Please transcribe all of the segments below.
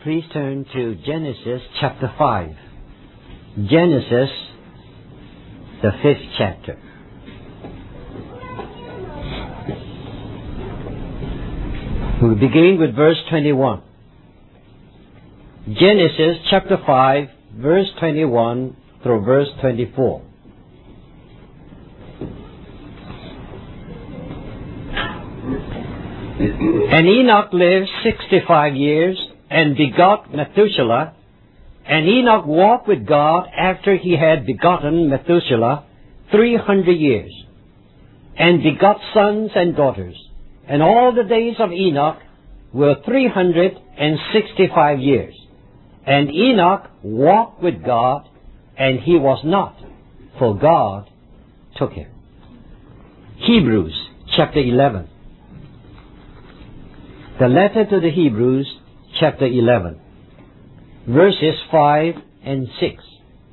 please turn to Genesis chapter 5. Genesis, the 5th chapter. We'll begin with verse 21. Genesis chapter 5, verse 21 through verse 24. And Enoch lived 65 years and begot Methuselah. And Enoch walked with God after he had begotten Methuselah 300 years, and begot sons and daughters. And all the days of Enoch were 365 years. And Enoch walked with God, and he was not, for God took him. Hebrews chapter 11. The letter to the Hebrews chapter 11, verses 5 and 6.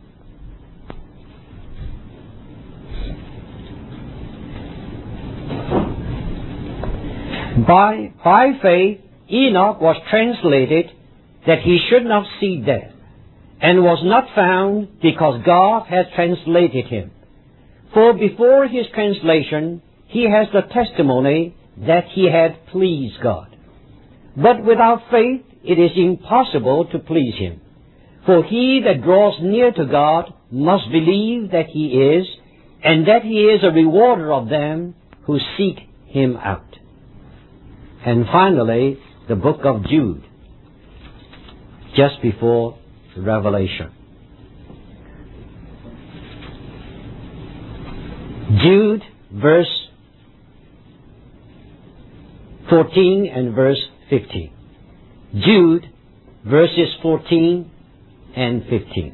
By faith Enoch was translated that he should not see death, and was not found because God had translated him. For before his translation he has the testimony that he had pleased God. But without faith it is impossible to please him. For he that draws near to God must believe that he is, and that he is a rewarder of them who seek him out. And finally, the book of Jude, just before Revelation. Jude, verse 14 and verse 15. Jude, verses 14 and 15.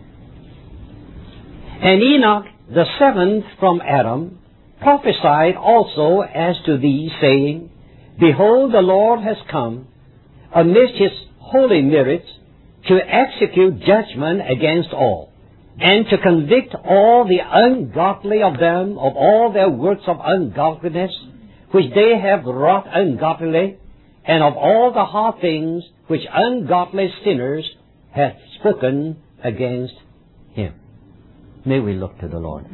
And Enoch, the seventh from Adam, prophesied also as to thee, saying, Behold, the Lord has come amidst his holy merits to execute judgment against all, and to convict all the ungodly of them of all their works of ungodliness, which they have wrought ungodlily, and of all the hard things which ungodly sinners have spoken against him. May we look to the Lord.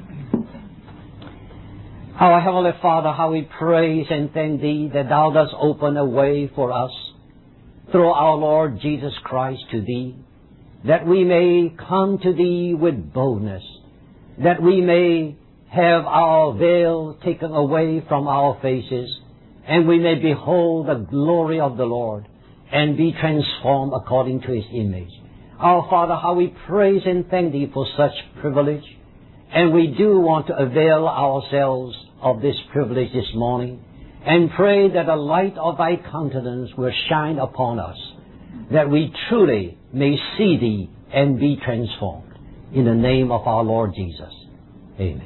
Our Heavenly Father, how we praise and thank Thee that Thou dost open a way for us through our Lord Jesus Christ to Thee, that we may come to Thee with boldness, that we may have our veil taken away from our faces, and we may behold the glory of the Lord and be transformed according to His image. Our Father, how we praise and thank Thee for such privilege, and we do want to avail ourselves of this privilege this morning, and pray that the light of Thy countenance will shine upon us, that we truly may see Thee and be transformed. In the name of our Lord Jesus. Amen.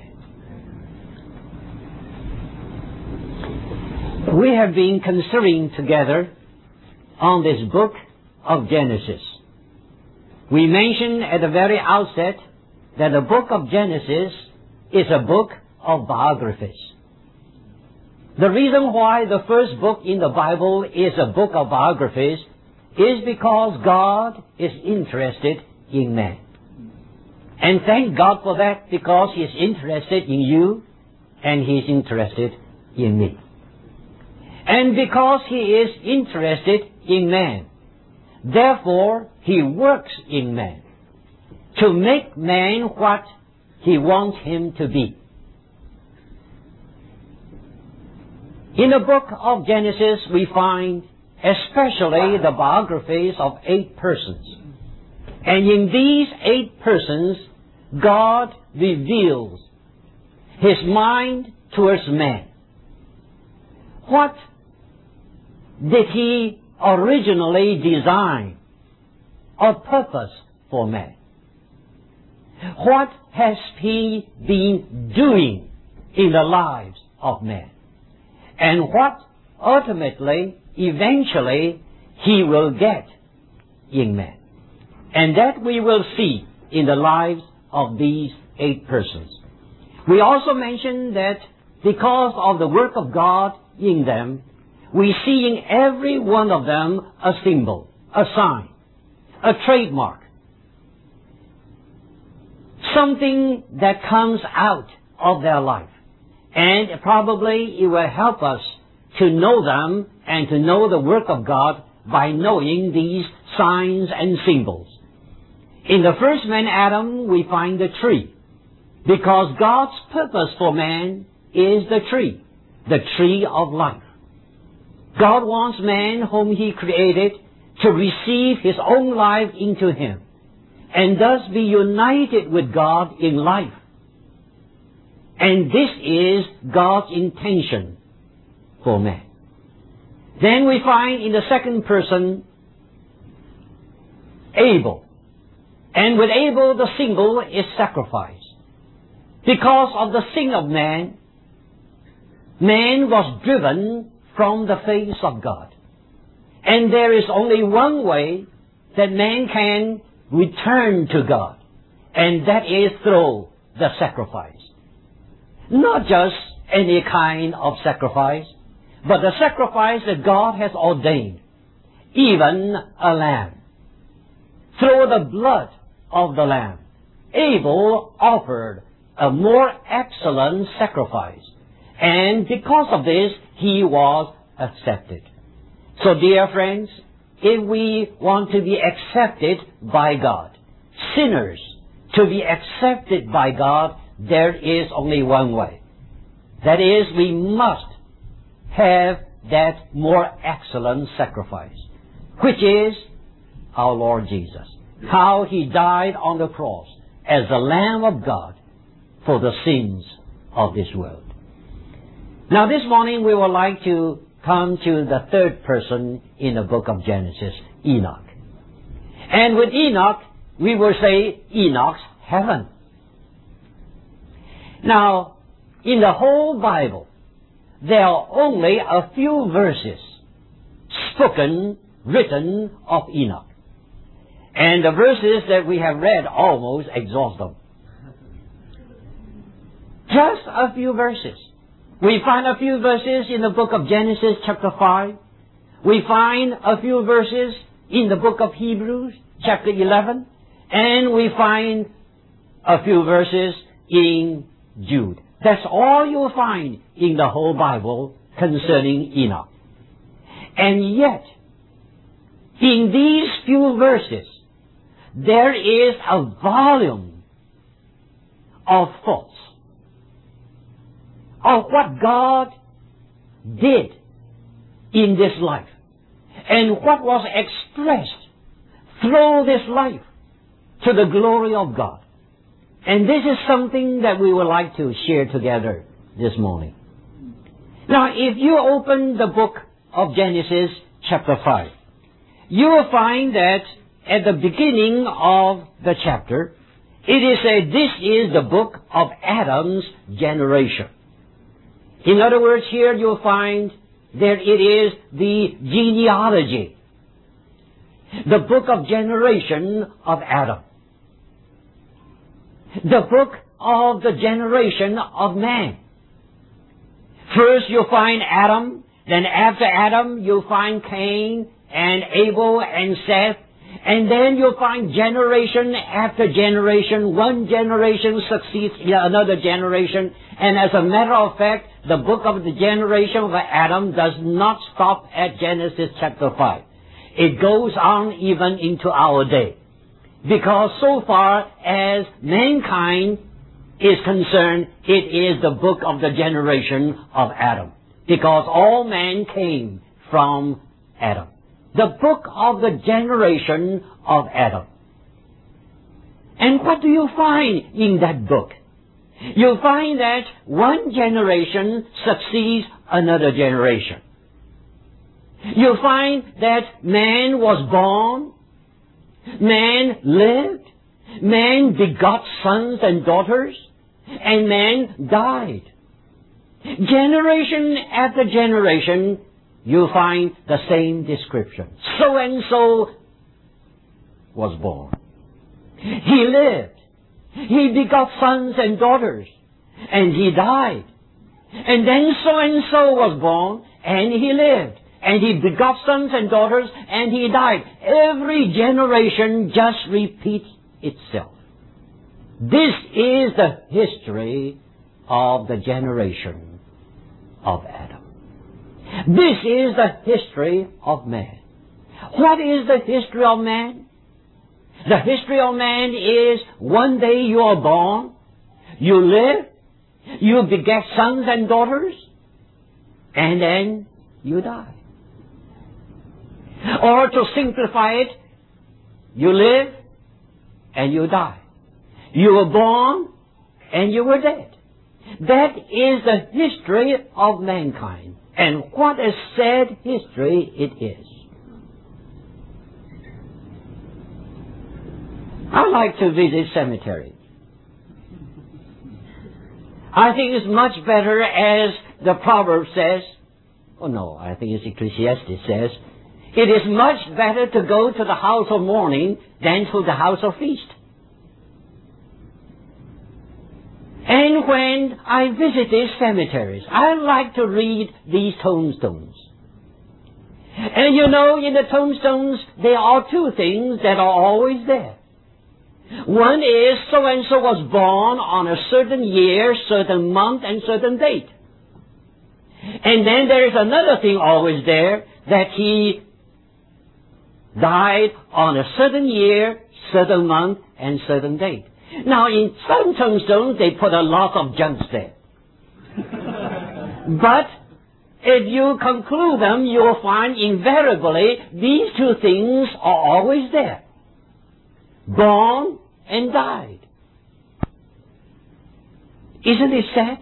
We have been considering together on this book of Genesis. We mentioned at the very outset that the book of Genesis is a book of biographies. The reason why the first book in the Bible is a book of biographies is because God is interested in man. And thank God for that, because He is interested in you and He is interested in me. And because He is interested in man, therefore He works in man to make man what He wants him to be. In the book of Genesis we find especially the biographies of 8 persons. And in these 8 persons, God reveals His mind towards man. What did He originally design or purpose for man? What has He been doing in the lives of man? And what ultimately, eventually, He will get in man. And that we will see in the lives of these 8 persons. We also mentioned that because of the work of God in them, we see in every one of them a symbol, a sign, a trademark, something that comes out of their life. And probably it will help us to know them and to know the work of God by knowing these signs and symbols. In the first man, Adam, we find the tree, because God's purpose for man is the tree of life. God wants man whom He created to receive His own life into Him, and thus be united with God in life. And this is God's intention for man. Then we find in the second person, Abel. And with Abel, the symbol is sacrifice. Because of the sin of man, man was driven from the face of God. And there is only one way that man can return to God, and that is through the sacrifice. Not just any kind of sacrifice, but the sacrifice that God has ordained, even a lamb. Through the blood of the lamb, Abel offered a more excellent sacrifice, and because of this, he was accepted. So, dear friends, if we want to be accepted by God, sinners to be accepted by God, there is only one way. That is, we must have that more excellent sacrifice, which is our Lord Jesus. How He died on the cross as the Lamb of God for the sins of this world. Now this morning we would like to come to the third person in the book of Genesis, Enoch. And with Enoch, we will say Enoch's heaven. Now, in the whole Bible, there are only a few verses written of Enoch. And the verses that we have read almost exhaust them. Just a few verses. We find a few verses in the book of Genesis chapter 5. We find a few verses in the book of Hebrews chapter 11. And we find a few verses in Jude. That's all you'll find in the whole Bible concerning Enoch. And yet, in these few verses, there is a volume of thoughts of what God did in this life and what was expressed through this life to the glory of God. And this is something that we would like to share together this morning. Now, if you open the book of Genesis chapter 5, you will find that at the beginning of the chapter, it is said this is the book of Adam's generation. In other words, here you'll find that it is the genealogy, the book of generation of Adam, the book of the generation of man. First you'll find Adam, then after Adam you'll find Cain and Abel and Seth, and then you'll find generation after generation. One generation succeeds another generation, and as a matter of fact, the book of the generation of Adam does not stop at Genesis chapter 5. It goes on even into our day. Because so far as mankind is concerned, it is the book of the generation of Adam. Because all man came from Adam. The book of the generation of Adam. And what do you find in that book? You'll find that one generation succeeds another generation. You'll find that man was born, man lived, man begot sons and daughters, and man died. Generation after generation, you find the same description. So and so was born. He lived. He begot sons and daughters, and he died. And then so and so was born, and he lived. and he begot sons and daughters, and he died. Every generation just repeats itself. This is the history of the generation of Adam. This is the history of man. What is the history of man? The history of man is one day you are born, you live, you beget sons and daughters, and then you die. Or to simplify it, you live and you die. You were born and you were dead. That is the history of mankind. And what a sad history it is. I like to visit cemeteries. I think it's much better, as the proverb says, I think it's Ecclesiastes says, it is much better to go to the house of mourning than to the house of feast. And when I visit these cemeteries, I like to read these tombstones. And in the tombstones, there are two things that are always there. One is, so-and-so was born on a certain year, certain month, and certain date. And then there is another thing always there, that he died on a certain year, certain month, and certain date. Now, in some tombstones, they put a lot of junk there. But if you conclude them, you will find invariably these two things are always there. Born and died. Isn't it sad?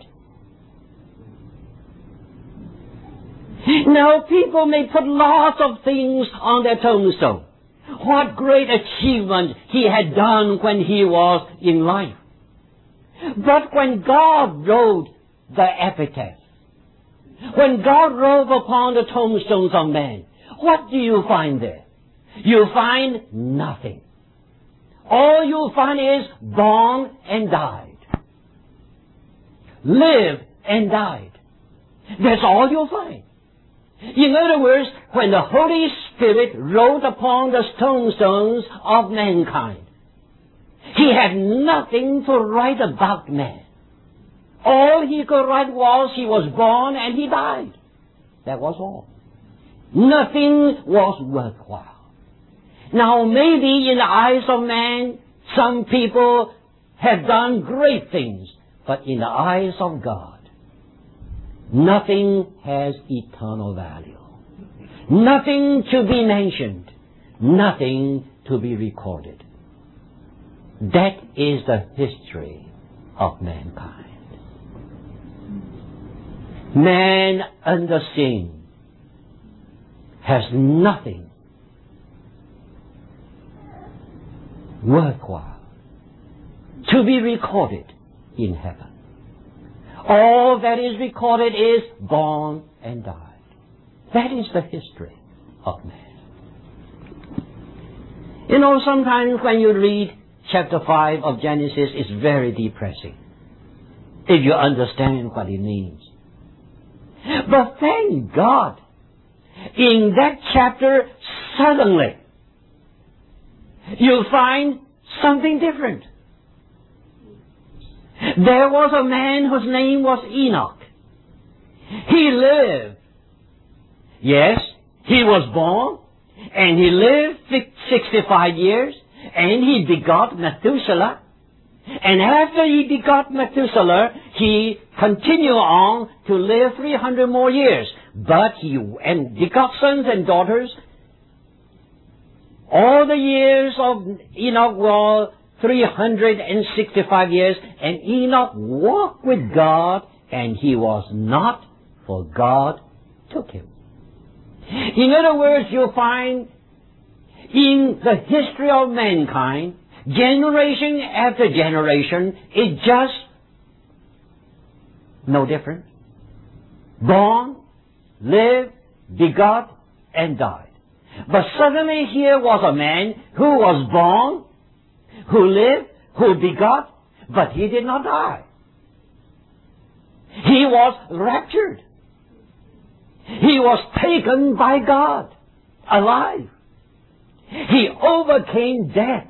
Now, people may put lots of things on their tombstone. What great achievement he had done when he was in life. But when God wrote the epitaph, when God wrote upon the tombstones of man, what do you find there? You find nothing. All you'll find is born and died. Lived and died. That's all you'll find. In other words, when the Holy Spirit wrote upon the tombstones of mankind, He had nothing to write about man. All He could write was he was born and he died. That was all. Nothing was worthwhile. Now, maybe in the eyes of man, some people have done great things, but in the eyes of God, nothing has eternal value. Nothing to be mentioned. Nothing to be recorded. That is the history of mankind. Man under sin has nothing worthwhile to be recorded in heaven. All that is recorded is born and died. That is the history of man. Sometimes when you read chapter 5 of Genesis, it's very depressing if you understand what it means. But thank God, in that chapter, suddenly, you'll find something different. There was a man whose name was Enoch. He lived. Yes, he was born, and he lived 65 years, and he begot Methuselah. And after he begot Methuselah, he continued on to live 300 more years. But he begot sons and daughters. All the years of Enoch were 365 years, and Enoch walked with God, and he was not, for God took him. In other words, you'll find in the history of mankind, generation after generation, it's just no different. Born, lived, begot, and died. But suddenly here was a man who was born, who lived, who begot, but he did not die. He was raptured. He was taken by God alive. He overcame death.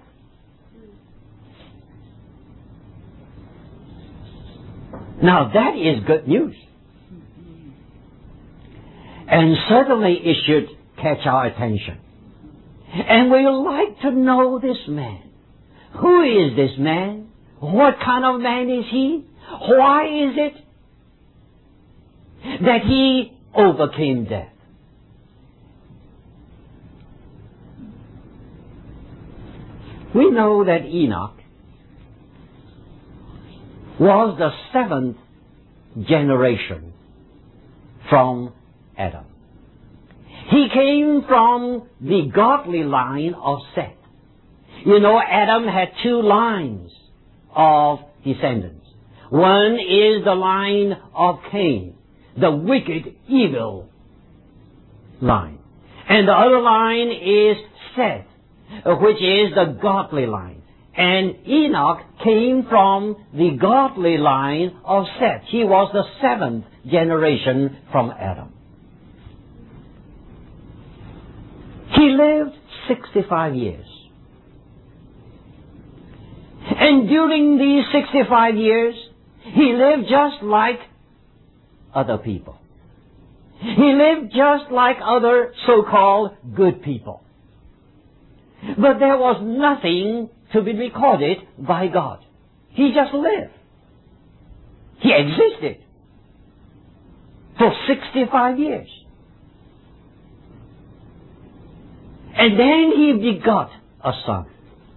Now that is good news. And certainly it should catch our attention. And we would like to know this man. Who is this man? What kind of man is he? Why is it that he overcame death? We know that Enoch was the 7th generation from Adam. He came from the godly line of Seth. You know, Adam had 2 lines of descendants. One is the line of Cain, the wicked, evil line. And the other line is Seth, which is the godly line. And Enoch came from the godly line of Seth. He was the 7th generation from Adam. He lived 65 years. And during these 65 years, he lived just like other people. He lived just like other so-called good people. But there was nothing to be recorded by God. He just lived. He existed for 65 years. And then he begot a son,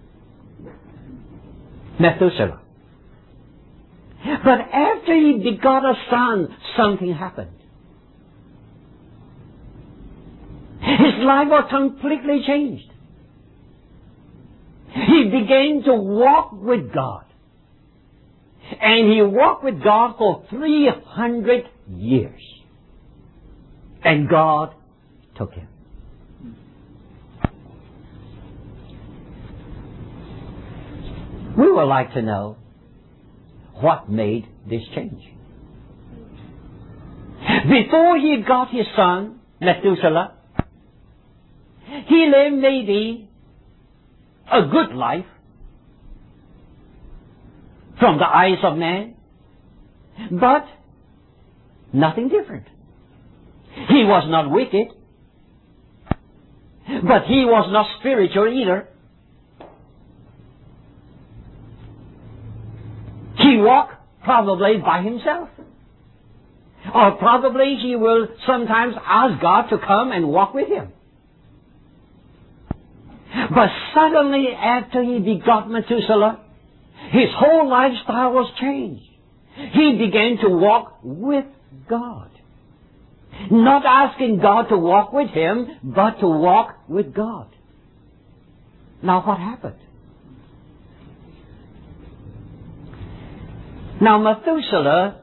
Methuselah. But after he begot a son, something happened. His life was completely changed. He began to walk with God. And he walked with God for 300 years. And God took him. We would like to know what made this change. Before he got his son, Methuselah, he lived maybe a good life from the eyes of man, but nothing different. He was not wicked, but he was not spiritual either. He walked probably by himself. Or probably he will sometimes ask God to come and walk with him. But suddenly after he begot Methuselah, his whole lifestyle was changed. He began to walk with God. Not asking God to walk with him, but to walk with God. Now what happened? Now Methuselah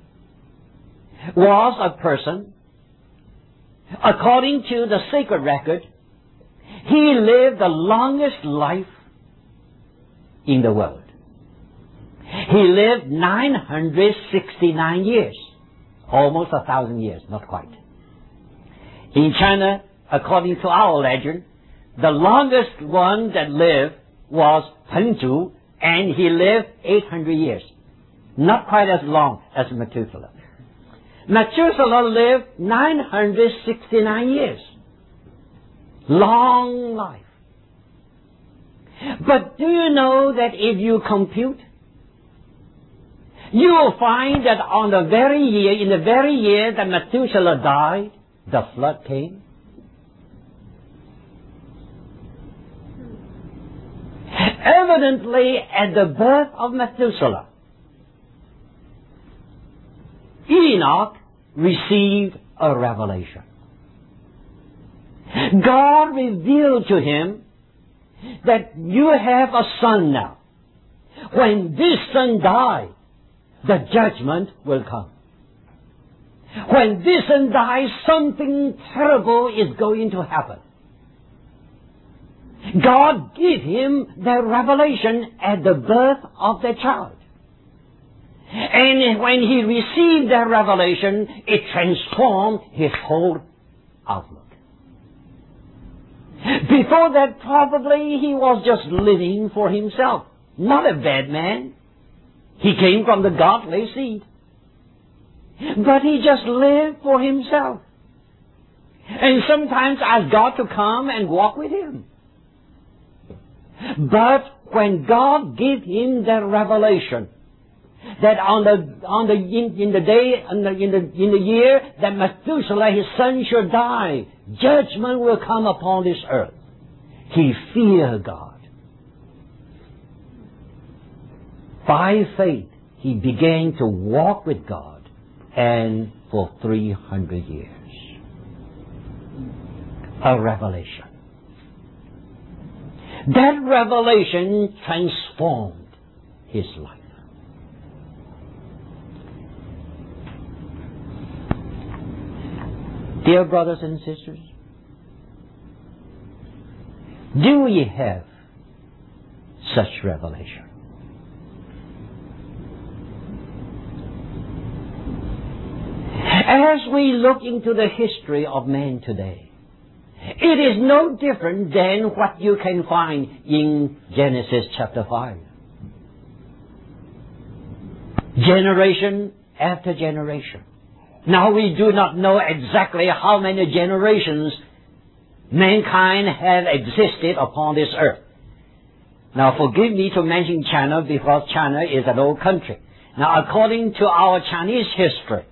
was a person, according to the sacred record, he lived the longest life in the world. He lived 969 years. Almost 1,000 years, not quite. In China, according to our legend, the longest one that lived was Pengzu, and he lived 800 years. Not quite as long as Methuselah. Methuselah lived 969 years. Long life. But do you know that if you compute, you will find that in the very year that Methuselah died, the flood came. Evidently, at the birth of Methuselah, Enoch received a revelation. God revealed to him that you have a son now. When this son dies, the judgment will come. When this son dies, something terrible is going to happen. God gave him the revelation at the birth of the child. And when he received that revelation, it transformed his whole outlook. Before that, probably he was just living for himself. Not a bad man. He came from the godly seed. But he just lived for himself. And sometimes asked God to come and walk with him. But when God gave him that revelation, that in the year that Methuselah his son should die, judgment will come upon this earth, he feared God. By faith, he began to walk with God, and for 300 years. A revelation. That revelation transformed his life. Dear brothers and sisters, do we have such revelation? As we look into the history of man today, it is no different than what you can find in Genesis chapter 5. Generation after generation. Now we do not know exactly how many generations mankind have existed upon this earth. Now forgive me to mention China because China is an old country. Now according to our Chinese history,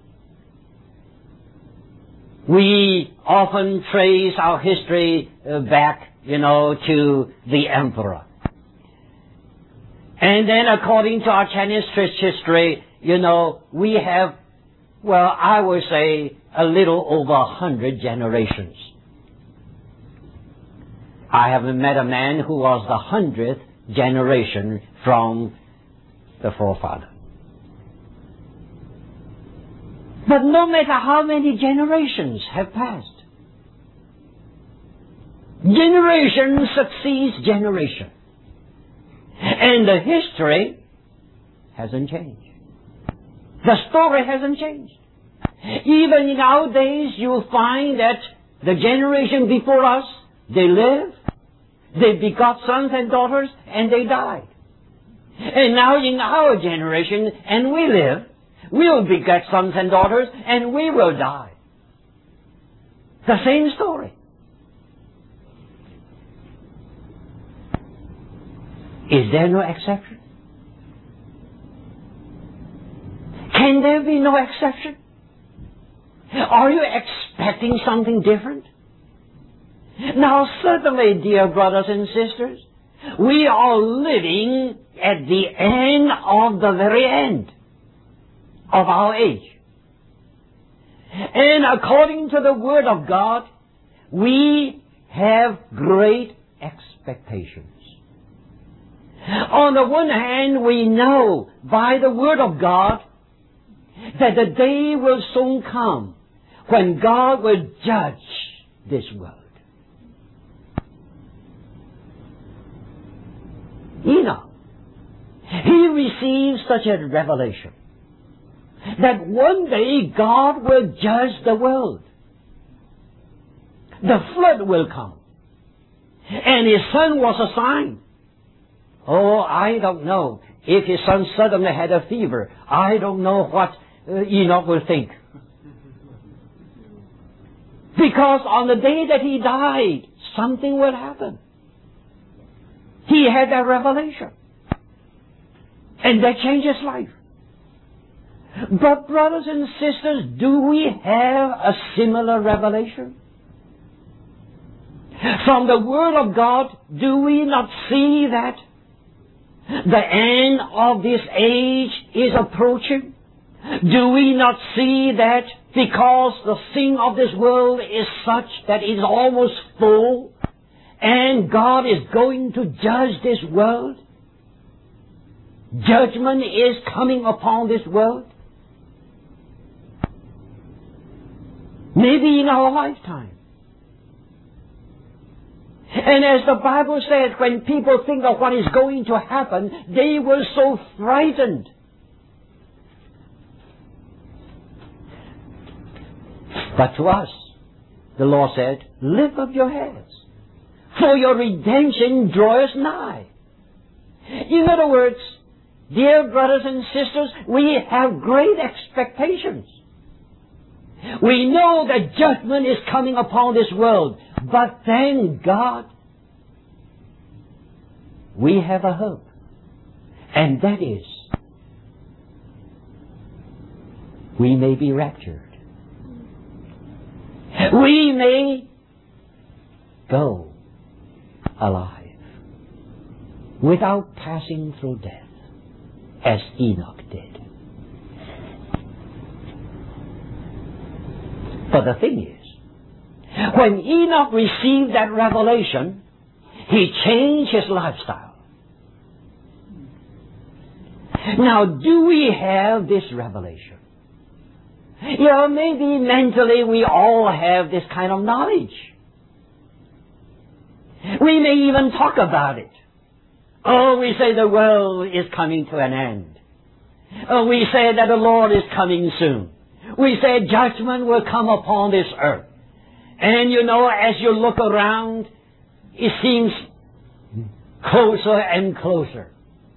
we often trace our history back, to the emperor. And then according to our Chinese history, we have, I would say a little over 100 generations. I have met a man who was the 100th generation from the forefather. But no matter how many generations have passed, generation succeeds generation. And the history hasn't changed. The story hasn't changed. Even in our days, you'll find that the generation before us, they lived, they begot sons and daughters, and they died. And now in our generation, and we live, we'll beget sons and daughters, and we will die. The same story. Is there no exception? Can there be no exception? Are you expecting something different? Now certainly, dear brothers and sisters, we are living at the end of the very end of our age. And according to the Word of God, we have great expectations. On the one hand, we know by the Word of God that the day will soon come when God will judge this world. Enoch, he received such a revelation that one day God will judge the world. The flood will come. And his son was a sign. Oh, I don't know. If his son suddenly had a fever, I don't know what Enoch will think. Because on the day that he died, something will happen. He had that revelation. And that changed his life. But brothers and sisters, do we have a similar revelation? From the Word of God, do we not see that the end of this age is approaching? Do we not see that because the sin of this world is such that it is almost full, and God is going to judge this world? Judgment is coming upon this world. Maybe in our lifetime. And as the Bible says, when people think of what is going to happen, they were so frightened But to us, the Lord said, lift up your heads, for your redemption draweth nigh. In other words, dear brothers and sisters, we have great expectations. We know that judgment is coming upon this world, but thank God, we have a hope. And that is, we may be raptured. We may go alive without passing through death, as Enoch did. But the thing is, when Enoch received that revelation, he changed his lifestyle. Now, do we have this revelation? Maybe mentally we all have this kind of knowledge. We may even talk about it. Oh, we say the world is coming to an end. Oh, we say that the Lord is coming soon. We say judgment will come upon this earth. And as you look around, it seems closer and closer.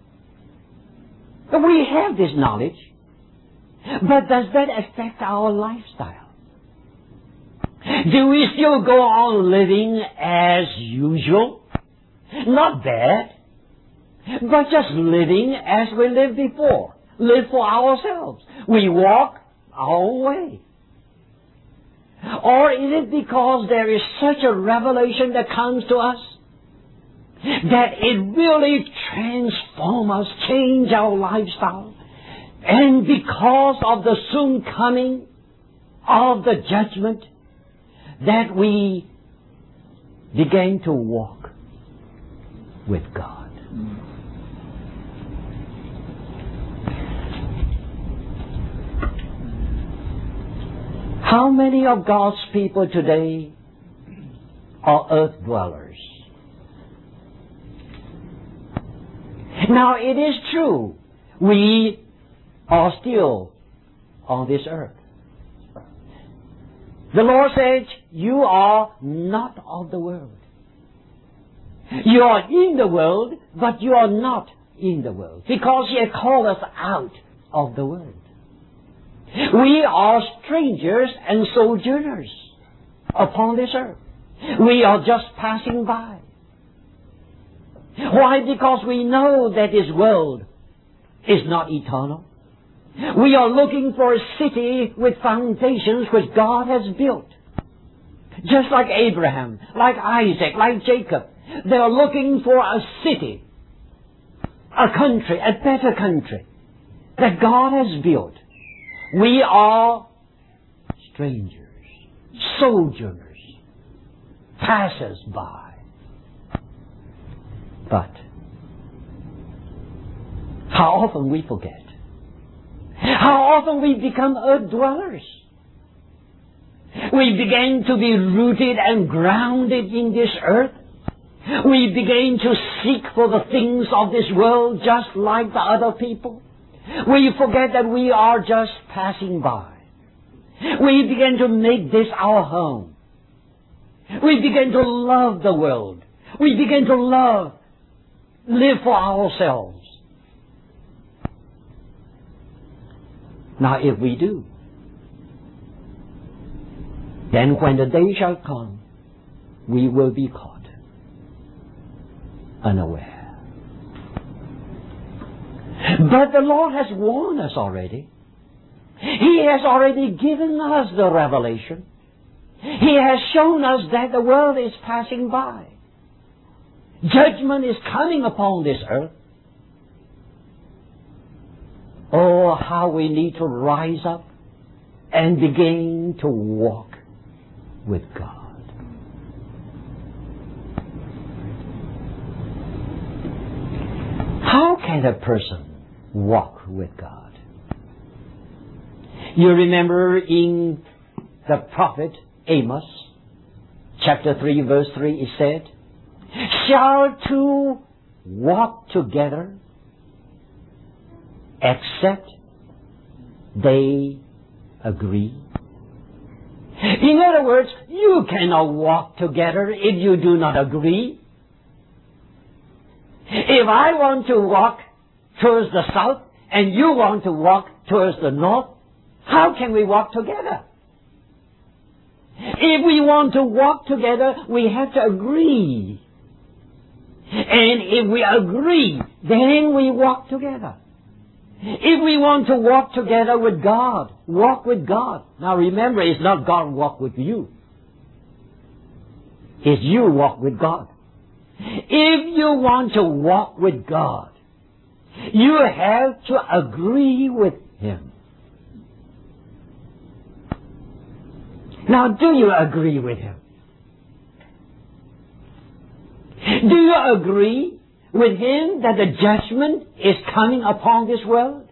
But we have this knowledge. But does that affect our lifestyle? Do we still go on living as usual? Not bad, but just living as we lived before. Live for ourselves. We walk our way. Or is it because there is such a revelation that comes to us that it really transforms us, change our lifestyle? And because of the soon coming of the judgment, that we began to walk with God. How many of God's people today are earth dwellers? Now, it is true, we are still on this earth. The Lord says, you are not of the world. You are in the world, but you are not in the world, because He has called us out of the world. We are strangers and sojourners upon this earth. We are just passing by. Why? Because we know that this world is not eternal. We are looking for a city with foundations which God has built. Just like Abraham, like Isaac, like Jacob. They are looking for a city, a country, a better country that God has built. We are strangers, sojourners, passers-by. But how often we forget. How often we become earth dwellers. We begin to be rooted and grounded in this earth. We begin to seek for the things of this world just like the other people. We forget that we are just passing by. We begin to make this our home. We begin to love the world. We begin to live for ourselves. Now, if we do, then when the day shall come, we will be caught unaware. But the Lord has warned us already. He has already given us the revelation. He has shown us that the world is passing by. Judgment is coming upon this earth. Oh, how we need to rise up and begin to walk with God. How can a person walk with God? You remember in the prophet Amos, chapter 3, verse 3, it said, "Shall two walk together except they agree?" In other words, you cannot walk together if you do not agree. If I want to walk towards the south and you want to walk towards the north, how can we walk together? If we want to walk together, we have to agree. And if we agree, then we walk together. If we want to walk together with God, walk with God. Now remember, it's not God walk with you. It's you walk with God. If you want to walk with God, you have to agree with Him. Now, do you agree with Him? Do you agree with Him that the judgment is coming upon this world?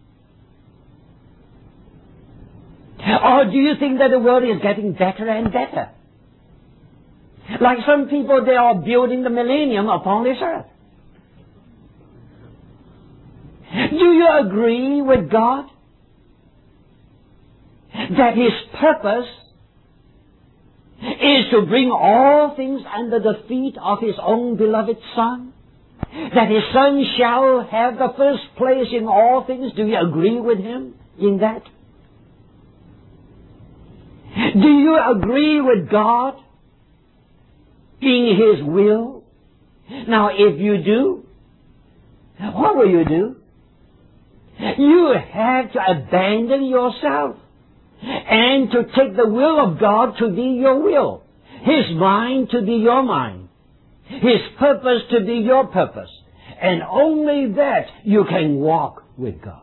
Or do you think that the world is getting better and better? Like some people, they are building the millennium upon this earth. Do you agree with God that His purpose is to bring all things under the feet of His own beloved Son? That His Son shall have the first place in all things? Do you agree with Him in that? Do you agree with God in His will? Now, if you do, what will you do? You have to abandon yourself and to take the will of God to be your will, His mind to be your mind, His purpose to be your purpose. And only that you can walk with God.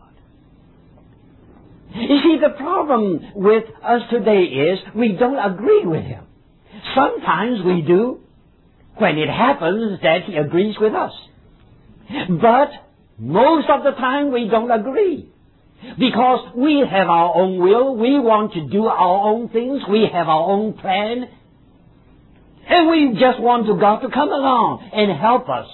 You see, the problem with us today is we don't agree with Him. Sometimes we do when it happens that He agrees with us. But most of the time we don't agree. Because we have our own will, we want to do our own things, we have our own plan, and we just want God to come along and help us.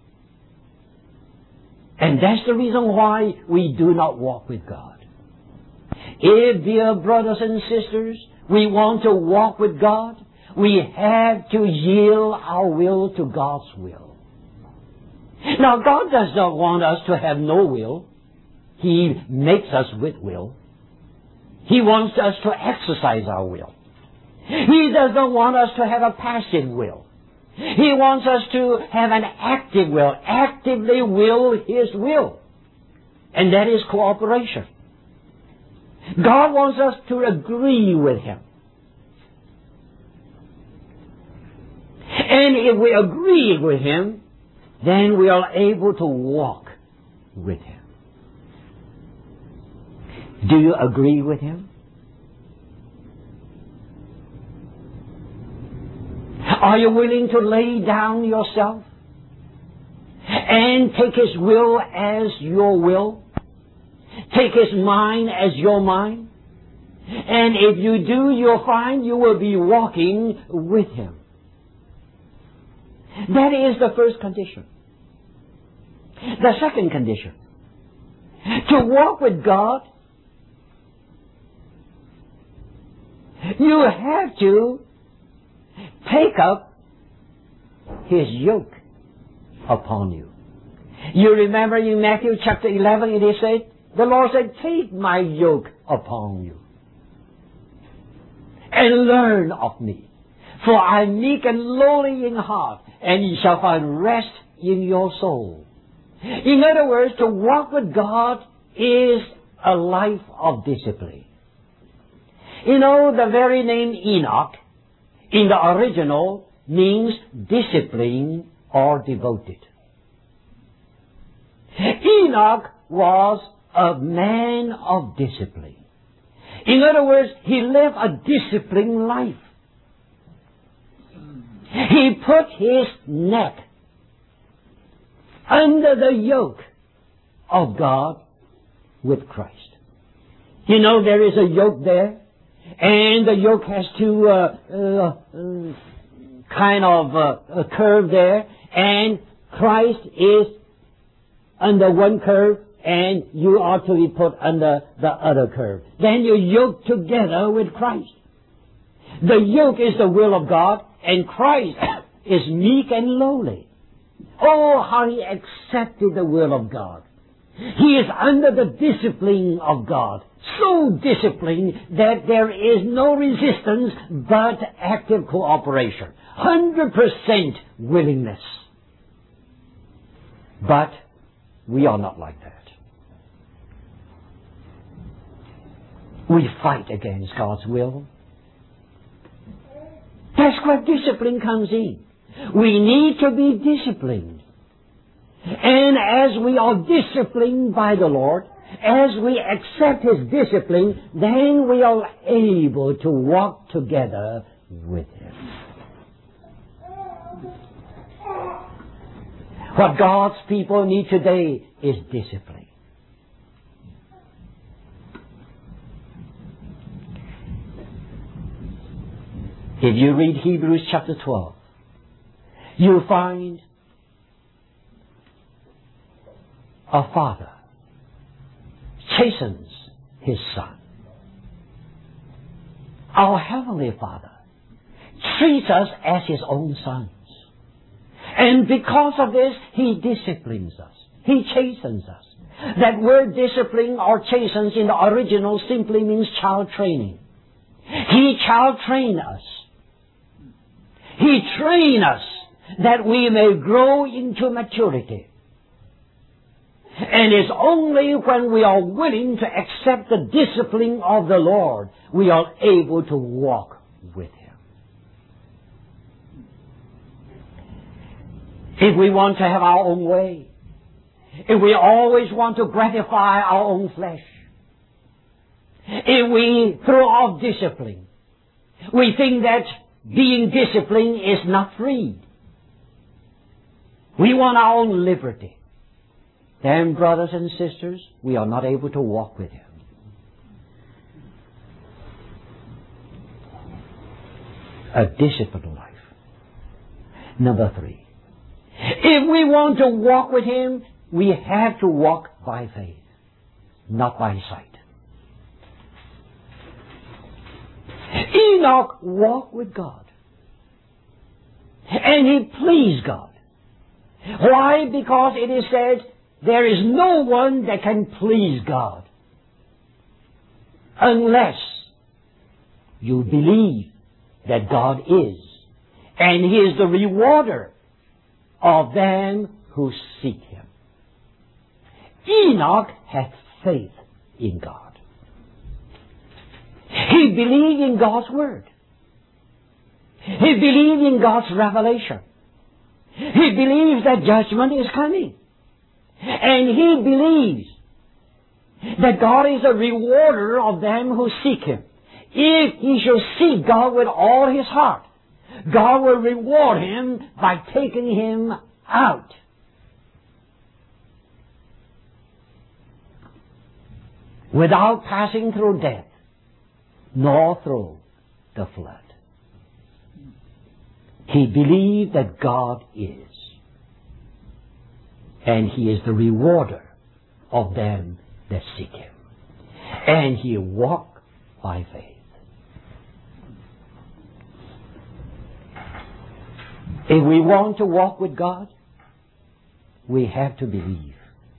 And that's the reason why we do not walk with God. If, dear brothers and sisters, we want to walk with God, we have to yield our will to God's will. Now, God does not want us to have no will. He makes us with will. He wants us to exercise our will. He does not want us to have a passive will. He wants us to have an active will, actively will His will. And that is cooperation. God wants us to agree with Him. And if we agree with Him, then we are able to walk with Him. Do you agree with Him? Are you willing to lay down yourself and take His will as your will? Take His mind as your mind? And if you do, you'll find you will be walking with Him. That is the first condition. The second condition. To walk with God, you have to take up His yoke upon you. You remember in Matthew chapter 11 it is said, the Lord said, take my yoke upon you and learn of me. For I am meek and lowly in heart, and ye shall find rest in your soul. In other words, to walk with God is a life of discipline. You know, the very name Enoch in the original means discipline or devoted. Enoch was a man of discipline. In other words, he lived a disciplined life. He put his neck under the yoke of God with Christ. You know, there is a yoke there, and the yoke has two a curve there, and Christ is under one curve, and you are to be put under the other curve. Then you yoke together with Christ. The yoke is the will of God, and Christ is meek and lowly. Oh, how he accepted the will of God. He is under the discipline of God. So disciplined that there is no resistance but active cooperation. 100% willingness. But we are not like that. We fight against God's will. That's where discipline comes in. We need to be disciplined. And as we are disciplined by the Lord, as we accept His discipline, then we are able to walk together with Him. What God's people need today is discipline. If you read Hebrews chapter 12, you'll find a father chastens his son. Our Heavenly Father treats us as His own sons. And because of this, He disciplines us. He chastens us. That word discipline or chastens in the original simply means child training. He child trained us. He trained us that we may grow into maturity. And it's only when we are willing to accept the discipline of the Lord we are able to walk with Him. If we want to have our own way, if we always want to gratify our own flesh, if we throw off discipline, we think that being disciplined is not free. We want our own liberty. Then, brothers and sisters, we are not able to walk with Him. A disciplined life. Number 3. If we want to walk with Him, we have to walk by faith, not by sight. Enoch walked with God. And he pleased God. Why? Because it is said, there is no one that can please God unless you believe that God is. And He is the rewarder of them who seek Him. Enoch had faith in God. He believed in God's Word. He believed in God's revelation. He believes that judgment is coming. And he believes that God is a rewarder of them who seek Him. If he shall seek God with all his heart, God will reward him by taking him out. Without passing through death, nor through the flood. He believed that God is. And He is the rewarder of them that seek Him. And he walked by faith. If we want to walk with God, we have to believe.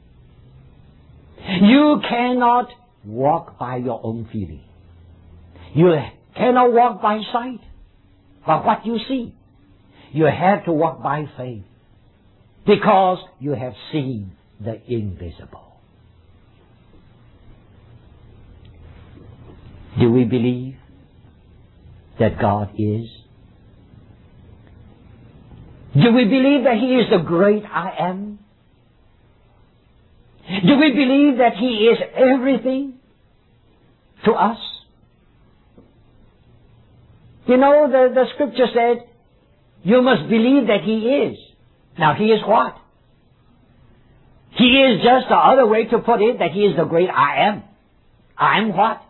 You cannot walk by your own feeling. You cannot walk by sight, by what you see. You have to walk by faith, because you have seen the invisible. Do we believe that God is? Do we believe that He is the great I am? Do we believe that He is everything to us? You know, the scripture said, you must believe that He is. Now, He is what? He is just the other way to put it, that He is the great I am. I'm what?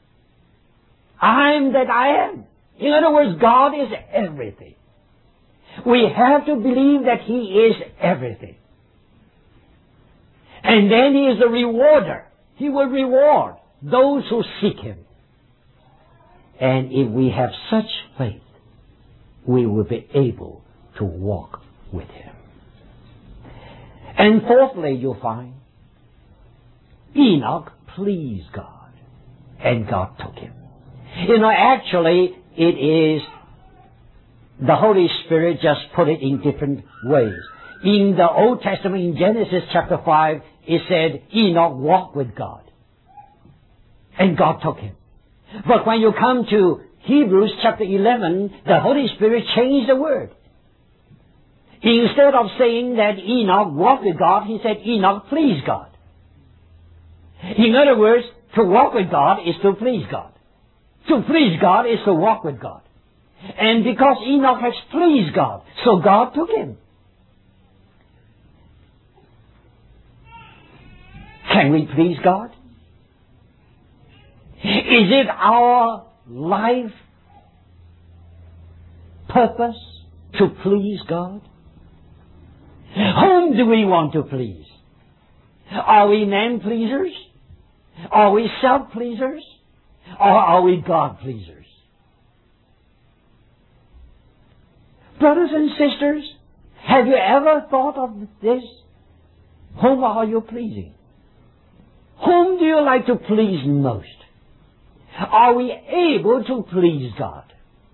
I'm that I am. In other words, God is everything. We have to believe that He is everything. And then He is the rewarder. He will reward those who seek Him. And if we have such faith, we will be able to walk with Him. And fourthly, you'll find Enoch pleased God, and God took him. Actually, it is the Holy Spirit just put it in different ways. In the Old Testament, in Genesis chapter 5, it said Enoch walked with God, and God took him. But when you come to Hebrews chapter 11, the Holy Spirit changed the word. Instead of saying that Enoch walked with God, he said Enoch pleased God. In other words, to walk with God is to please God. To please God is to walk with God. And because Enoch has pleased God, so God took him. Can we please God? Is it our life purpose to please God? Whom do we want to please? Are we man-pleasers? Are we self-pleasers? Or are we God-pleasers? Brothers and sisters, have you ever thought of this? Whom are you pleasing? Whom do you like to please most? Are we able to please God?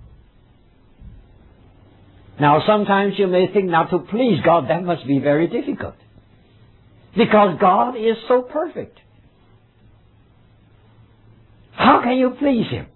Now, sometimes you may think, now to please God, that must be very difficult. Because God is so perfect. How can you please Him?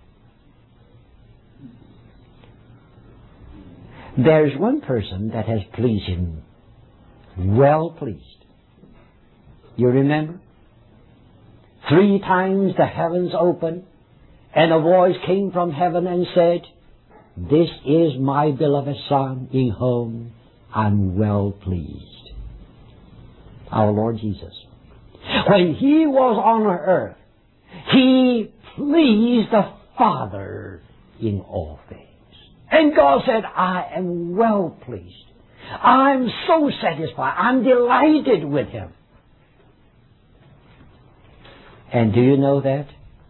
There is one person that has pleased Him, well pleased. You remember? 3 times the heavens opened, and a voice came from heaven and said, "This is my beloved Son, in whom I'm well pleased." Our Lord Jesus. When He was on earth, He pleased the Father in all things. And God said, "I am well pleased. I'm so satisfied. I'm delighted with Him." And do you know that?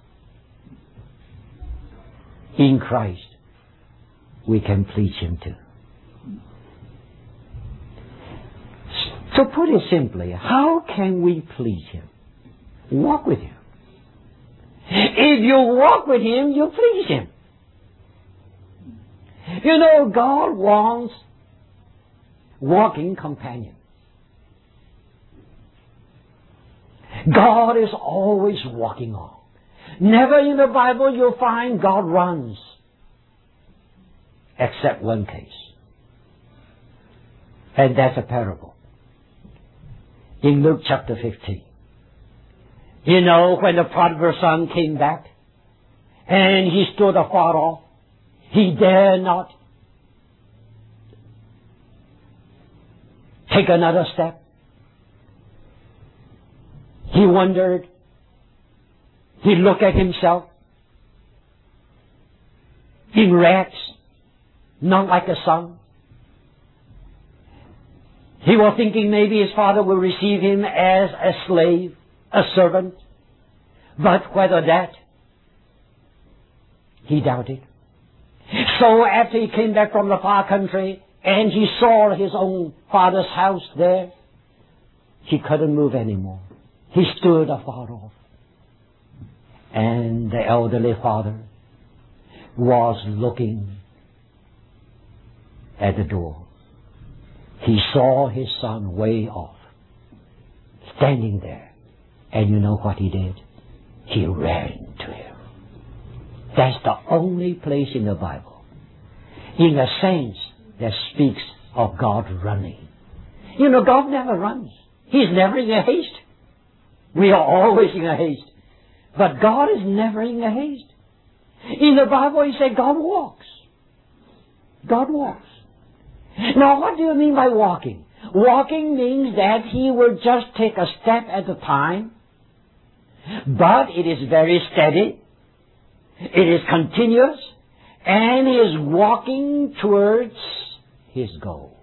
In Christ, we can please Him too. So put it simply, how can we please Him? Walk with Him. If you walk with Him, you please Him. God wants walking companions. God is always walking on. Never in the Bible you'll find God runs. Except one case. And that's a parable. In Luke chapter 15. When the prodigal son came back, and he stood afar off, he dare not take another step. He wondered. He looked at himself in rags, not like a son. He was thinking maybe his father will receive him as a slave, a servant. But whether that, he doubted. So after he came back from the far country and he saw his own father's house there, he couldn't move anymore. He stood afar off. And the elderly father was looking at the door. He saw his son way off, standing there. And you know what he did? He ran to him. That's the only place in the Bible, in a sense, that speaks of God running. God never runs. He's never in a haste. We are always in a haste. But God is never in a haste. In the Bible, He said God walks. God walks. Now, what do you mean by walking? Walking means that He will just take a step at a time, but it is very steady, it is continuous, and He is walking towards His goal.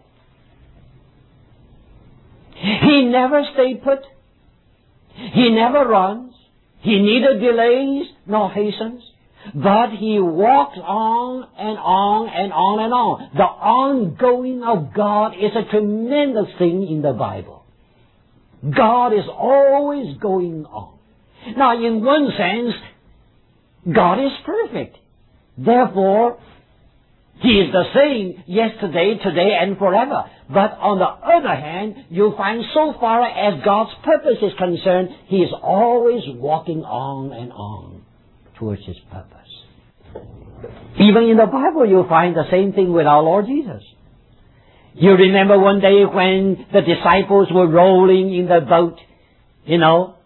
He never stays put. He never runs. He neither delays nor hastens. but he walks on and on and on and on. The ongoing of God is a tremendous thing in the Bible. God is always going on. Now, in one sense, God is perfect. Therefore, He is the same yesterday, today, and forever. But on the other hand, you find so far as God's purpose is concerned, He is always walking on and on towards His purpose. Even in the Bible, you find the same thing with our Lord Jesus. You remember one day when the disciples were rolling in the boat, in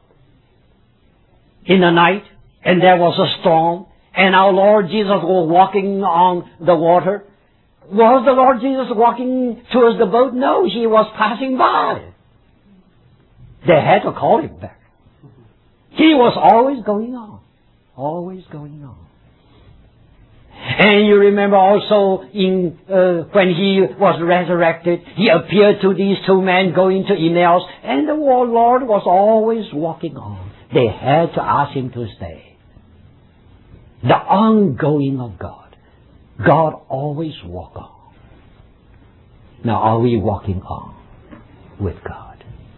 the night, and there was a storm, and our Lord Jesus was walking on the water. Was the Lord Jesus walking towards the boat? No, He was passing by. They had to call Him back. He was always going on. Always going on. And you remember also when He was resurrected, He appeared to these two men going to Emmaus, and the Lord was always walking on. They had to ask Him to stay. The ongoing of God. God always walks on. Now, are we walking on with God?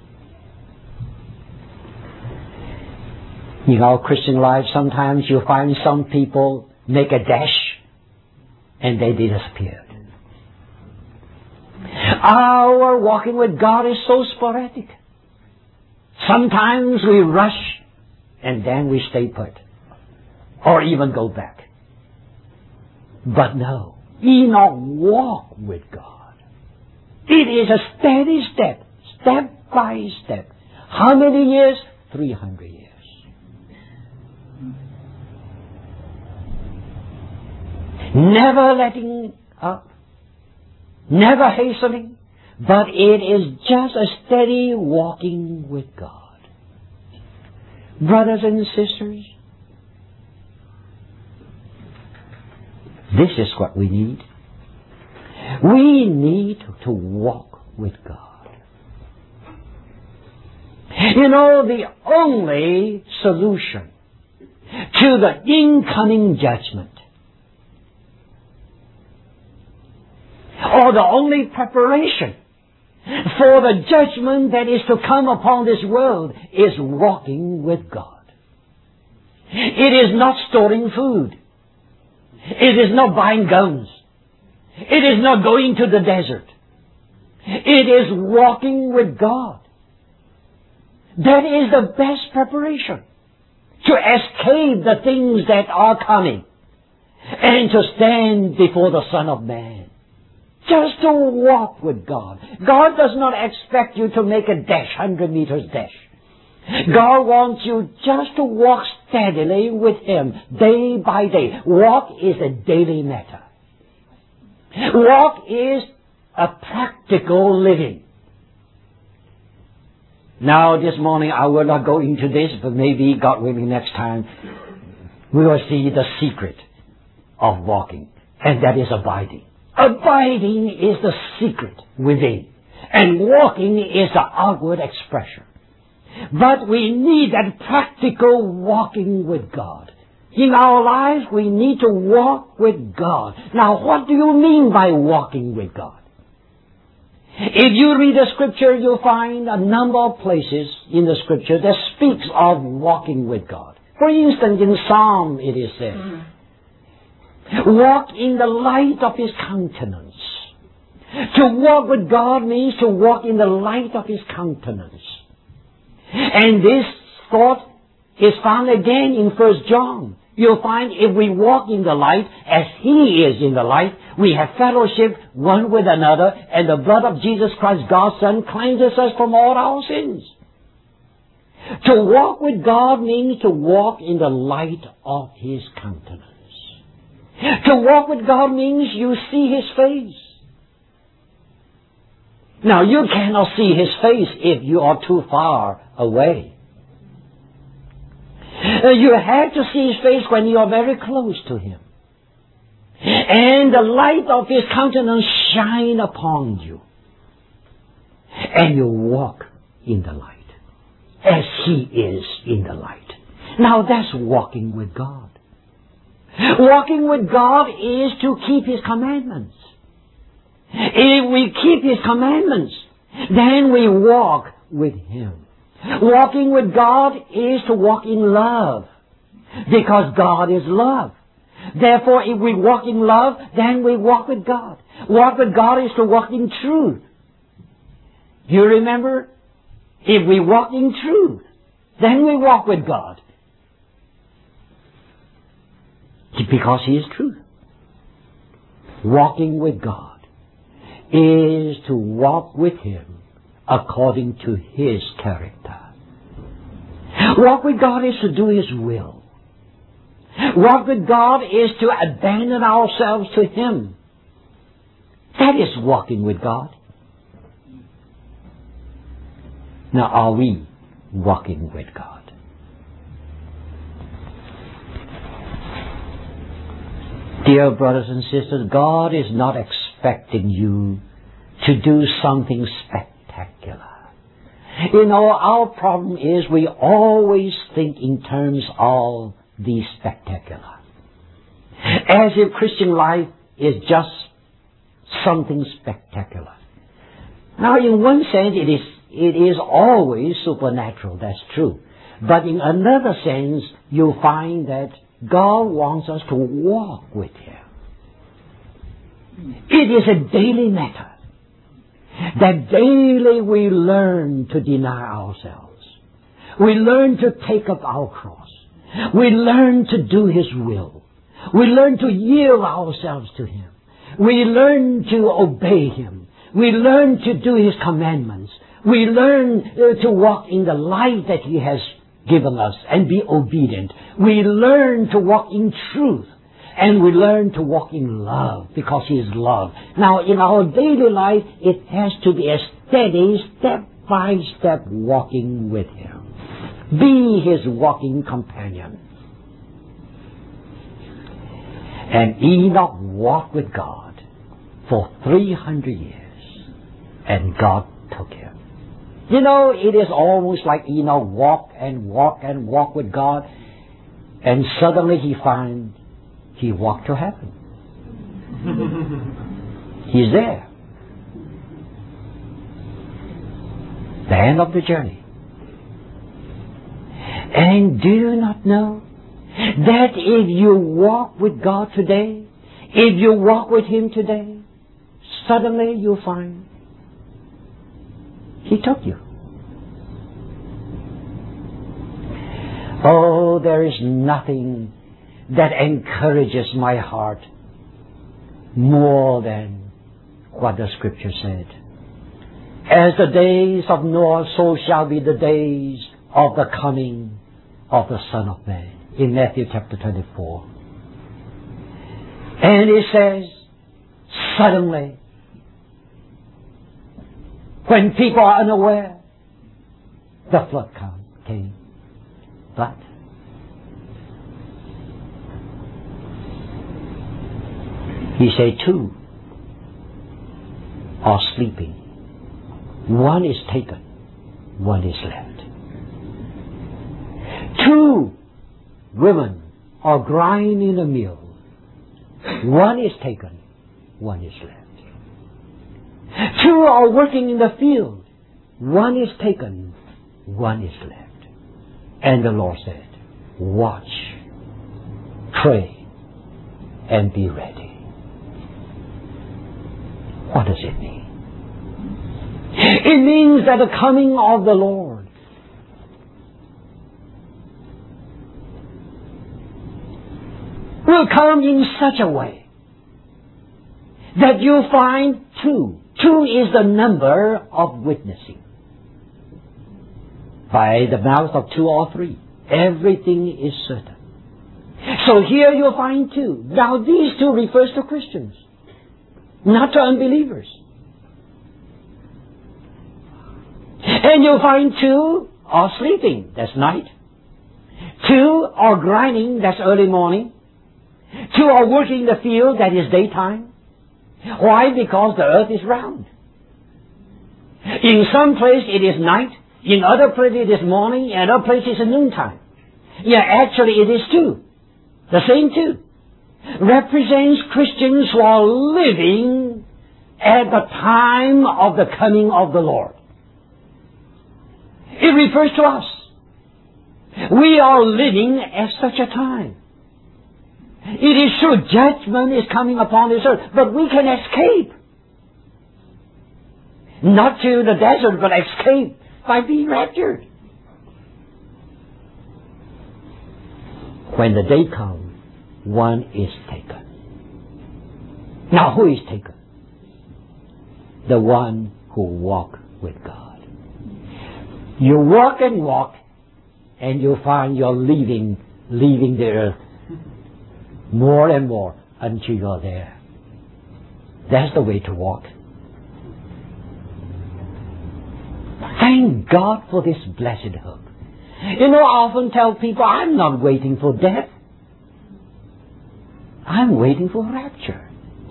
In our Christian life, sometimes you find some people make a dash and they disappeared. Our walking with God is so sporadic. Sometimes we rush and then we stay put, or even go back. But no, Enoch walked with God. It is a steady step, step by step. How many years? 300 years. Never letting up, never hastening, but it is just a steady walking with God. Brothers and sisters, this is what we need. We need to walk with God. You know, the only solution to the incoming judgment, or the only preparation for the judgment that is to come upon this world, is walking with God. It is not storing food. It is not buying guns. It is not going to the desert. It is walking with God. That is the best preparation to escape the things that are coming and to stand before the Son of Man. Just to walk with God. God does not expect you to make a dash, 100 meters dash. God wants you just to walk steadily with Him, day by day. Walk is a daily matter. Walk is a practical living. Now, this morning I will not go into this, but maybe, God willing, next time we will see the secret of walking, and that is abiding. Abiding is the secret within, and walking is the outward expression. But we need that practical walking with God. In our lives, we need to walk with God. Now, what do you mean by walking with God? If you read the Scripture, you'll find a number of places in the Scripture that speaks of walking with God. For instance, in Psalm it is said, walk in the light of His countenance. To walk with God means to walk in the light of His countenance. And this thought is found again in 1 John. You'll find if we walk in the light as He is in the light, we have fellowship one with another, and the blood of Jesus Christ, God's Son, cleanses us from all our sins. To walk with God means to walk in the light of His countenance. To walk with God means you see His face. Now, you cannot see His face if you are too far away. You have to see His face when you are very close to Him. And the light of His countenance shine upon you. And you walk in the light, as He is in the light. Now, that's walking with God. Walking with God is to keep His commandments. If we keep His commandments, then we walk with Him. Walking with God is to walk in love, because God is love. Therefore, if we walk in love, then we walk with God. Walk with God is to walk in truth. Do you remember? If we walk in truth, then we walk with God. Because He is truth. Walking with God is to walk with Him according to His character. Walk with God is to do His will. Walk with God is to abandon ourselves to Him. That is walking with God. Now, are we walking with God? Dear brothers and sisters, God is not expecting you to do something spectacular. You know, our problem is we always think in terms of the spectacular. As if Christian life is just something spectacular. Now, in one sense, it is always supernatural, that's true. But in another sense, you'll find that God wants us to walk with Him. It is a daily matter. That daily we learn to deny ourselves. We learn to take up our cross. We learn to do His will. We learn to yield ourselves to Him. We learn to obey Him. We learn to do His commandments. We learn to walk in the light that He has given us and be obedient. We learn to walk in truth. And we learn to walk in love because He is love. Now, in our daily life, it has to be a steady, step-by-step walking with Him. Be His walking companion. And Enoch walked with God for 300 years. And God took him. You know, it is almost like Enoch walked and walked and walked with God. And suddenly he found he walked to heaven. He's there. The end of the journey. And do you not know that if you walk with God today, if you walk with Him today, suddenly you'll find He took you. Oh, there is nothing that encourages my heart more than what the Scripture said. As the days of Noah, so shall be the days of the coming of the Son of Man. In Matthew chapter 24. And it says, suddenly, when people are unaware, the flood came. But He said 2 are sleeping. 1 is taken. 1 is left. 2 women are grinding a mill. 1 is taken. 1 is left. 2 are working in the field. 1 is taken. 1 is left. And the Lord said, watch, pray, and be ready. What does it mean? It means that the coming of the Lord will come in such a way that you'll find 2. 2 is the number of witnessing. By the mouth of 2 or 3, everything is certain. So here you'll find 2. Now these 2 refers to Christians, not to unbelievers. And you'll find 2 are sleeping, that's night. 2 are grinding, that's early morning. 2 are working in the field, that is daytime. Why? Because the earth is round. In some place it is night. In other places it is morning. In other places it is noontime. Yeah, actually it is 2. The same 2. represents Christians who are living at the time of the coming of the Lord. It refers to us. We are living at such a time. It is true, judgment is coming upon this earth, but we can escape. Not to the desert, but escape by being raptured. When the day comes, one is taken. Now, who is taken? The one who walks with God. You walk and walk, and you find you're leaving the earth more and more until you're there. That's the way to walk. Thank God for this blessed hope. You know, I often tell people, I'm not waiting for death. I'm waiting for rapture.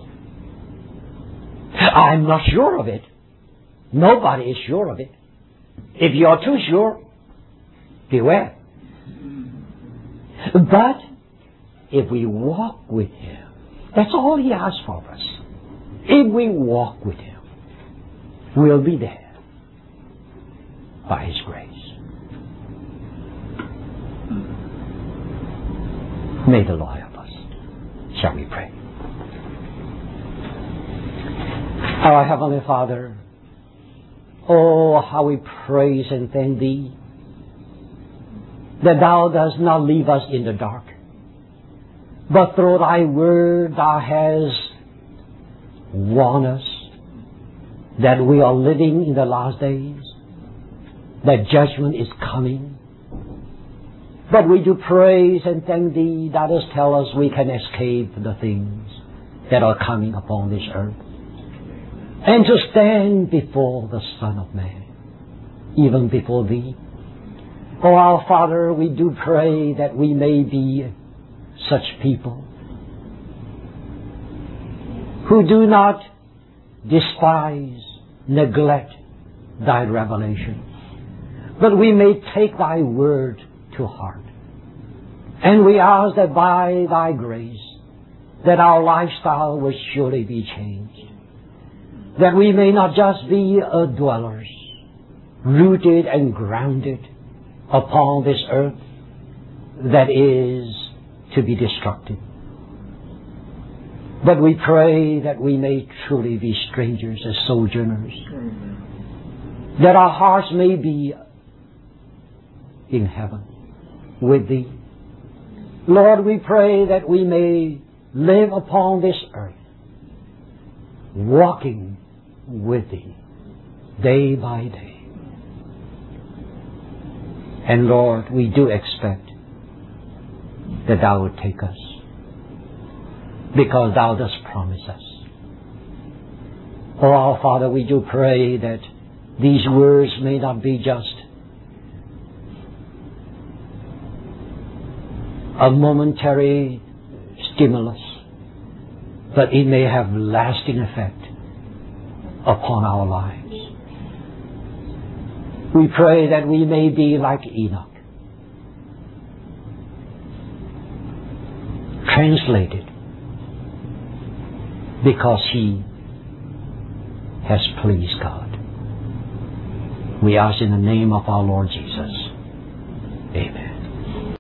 I'm not sure of it. Nobody is sure of it. If you're too sure, beware. But if we walk with Him, that's all He asks for us. If we walk with Him, we'll be there by His grace. May the Lord help us. Shall we pray? Our Heavenly Father, oh, how we praise and thank Thee that Thou dost not leave us in the dark, but through Thy Word Thou hast warned us that we are living in the last days, that judgment is coming. But we do praise and thank Thee that dost tell us we can escape the things that are coming upon this earth, and to stand before the Son of Man, even before Thee. Oh, our Father, we do pray that we may be such people who do not despise, neglect Thy revelation, but we may take Thy Word to heart. And we ask that by Thy grace, that our lifestyle will surely be changed, that we may not just be dwellers, rooted and grounded upon this earth that is to be destructed, but we pray that we may truly be strangers and sojourners, that our hearts may be in heaven with Thee. Lord, we pray that we may live upon this earth, walking with Thee day by day. And Lord, we do expect that Thou would take us, because Thou dost promise us. Oh, our Father, we do pray that these words may not be just a momentary stimulus, but it may have lasting effect upon our lives. We pray that we may be like Enoch, translated because he has pleased God. We ask in the name of our Lord Jesus. Amen.